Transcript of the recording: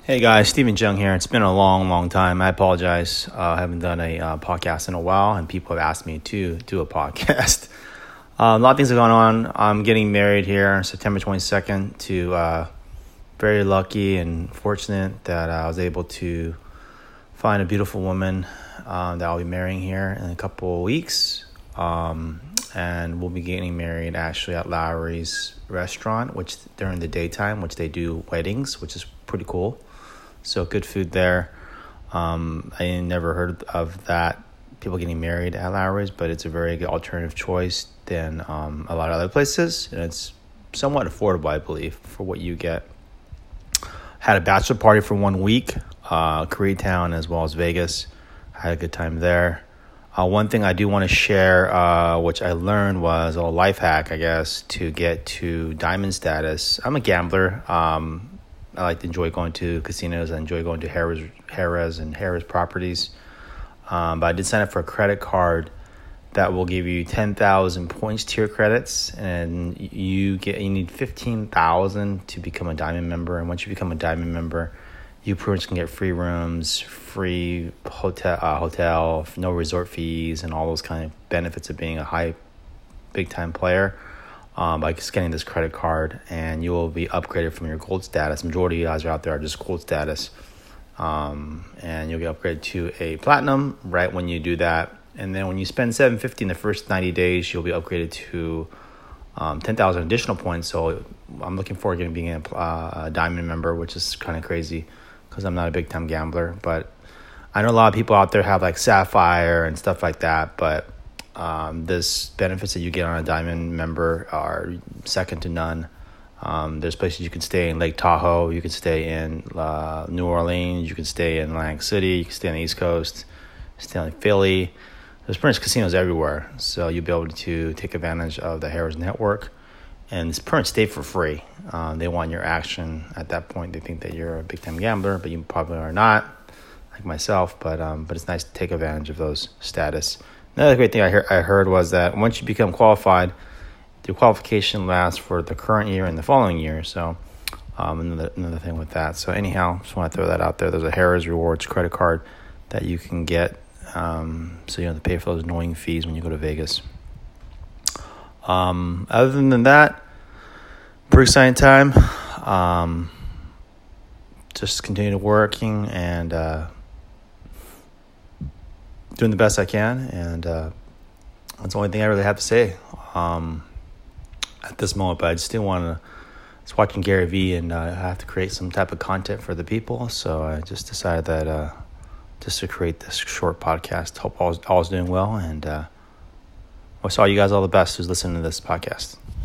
Hey guys, Stephen Jung here. It's been a long time. I apologize. I haven't done a podcast in a while, and people have asked me to do a podcast. A lot of things are going on. I'm getting married here September 22nd to very lucky and fortunate that I was able to find a beautiful woman that I'll be marrying here in a couple of weeks. And we'll be getting married actually at Lowry's restaurant, which during the daytime, which they do weddings, which is pretty cool. So good food there. I never heard of that, people getting married at Lowry's, but it's a very good alternative choice than a lot of other places. And it's somewhat affordable, I believe, for what you get. Had a bachelor party for 1 week, Koreatown as well as Vegas. Had a good time there. One thing I do want to share, which I learned was a life hack, I guess, to get to diamond status. I'm a gambler. I like to enjoy going to casinos. I enjoy going to Harrah's and Harrah's properties. But I did sign up for a credit card that will give you 10,000 points tier credits, and you need 15,000 to become a diamond member. And once you become a diamond member, you pretty much can get free rooms, free hotel, no resort fees, and all those kind of benefits of being a big time player. By scanning this credit card, and you will be upgraded from your gold status. Majority of you guys are out there are just gold status, and you'll get upgraded to a platinum right when you do that. And then when you spend $750 in the first 90 days, you'll be upgraded to 10,000 additional points. So I'm looking forward to being a diamond member, which is kind of crazy because I'm not a big time gambler. But I know a lot of people out there have like Sapphire and stuff like that, but this benefits that you get on a diamond member are second to none. There's places you can stay in Lake Tahoe, you can stay in New Orleans, you can stay in Atlantic City, you can stay on the East Coast, stay in Philly. There's pretty much casinos everywhere, so you'll be able to take advantage of the Harrah's network, and it's pretty much stay for free. They want your action at that point. They think that you're a big time gambler, but you probably are not, like myself. But it's nice to take advantage of those status. Another great thing I heard was that once you become qualified, the qualification lasts for the current year and the following year. So another thing with that. So anyhow, just want to throw that out there. There's a Harrah's Rewards credit card that you can get, so you don't have to pay for those annoying fees when you go to Vegas. Other than that, pretty exciting time. Just continue working and doing the best I can, and that's the only thing I really have to say at this moment. But I still want to. I was watching Gary Vee, and I have to create some type of content for the people. So I just decided that just to create this short podcast. Hope all is doing well, and I wish all you guys all the best who's listening to this podcast.